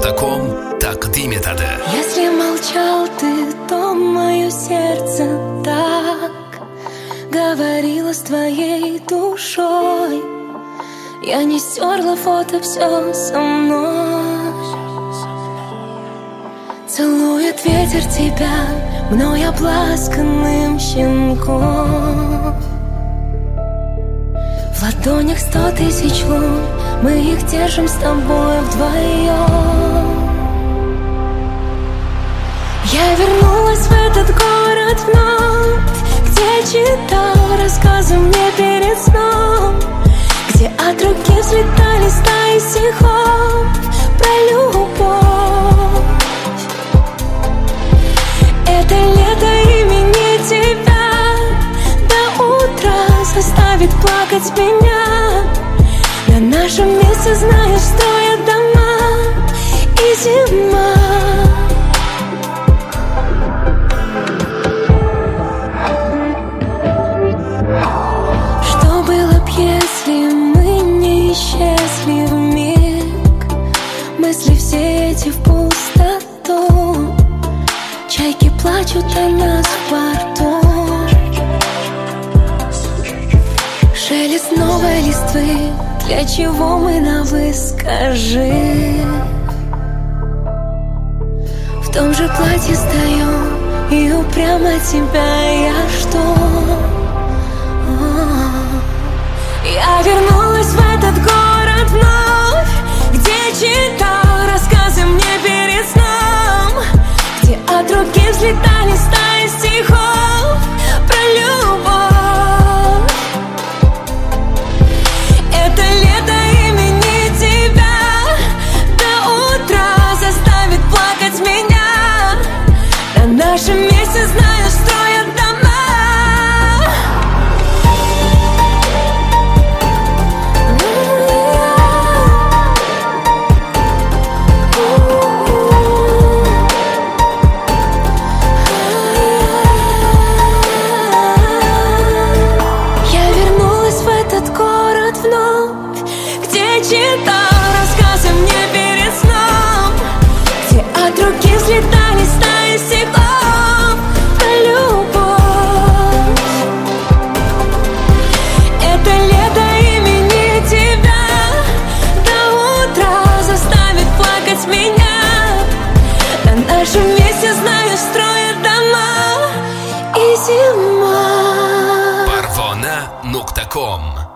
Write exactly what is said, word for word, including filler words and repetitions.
нукта ком тaqdim etadi. Если молчал ты, то мое сердце так говорило с твоей душой. Я не стерла фото, все со мной. Целует ветер тебя, мной обласканным щенком. В ладонях сто тысяч лун, мы их держим с тобой вдвоем. Я вернулась в этот город вновь, где читал рассказы мне перед сном, где от руки взлетали стаи стихов про любовь. Это лето имени тебя до утра заставит плакать меня. На нашем месте знаешь, строят дома и зима. Что было б, если мы не исчезли вмиг? Мысли все эти в пустоту. Чайки плачут о нас в порту. Шелест новой листвы, для чего мы на «вы» скажи? В том же платье стою, и упрямо тебя я жду. Я вернулась в этот город вновь, где читал рассказы мне перед сном, где от руки взлетали стаи стихов про любовь. Это лето имени тебя до утра заставит плакать меня. На нашем месте, знаешь, строят дома. Читал рассказы мне перед сном, где от руки взлетали стаи стихов про любовь. Это лето имени тебя до утра заставит плакать меня. На нашем месте, знаешь, строят дома и зима. парвона нукта ком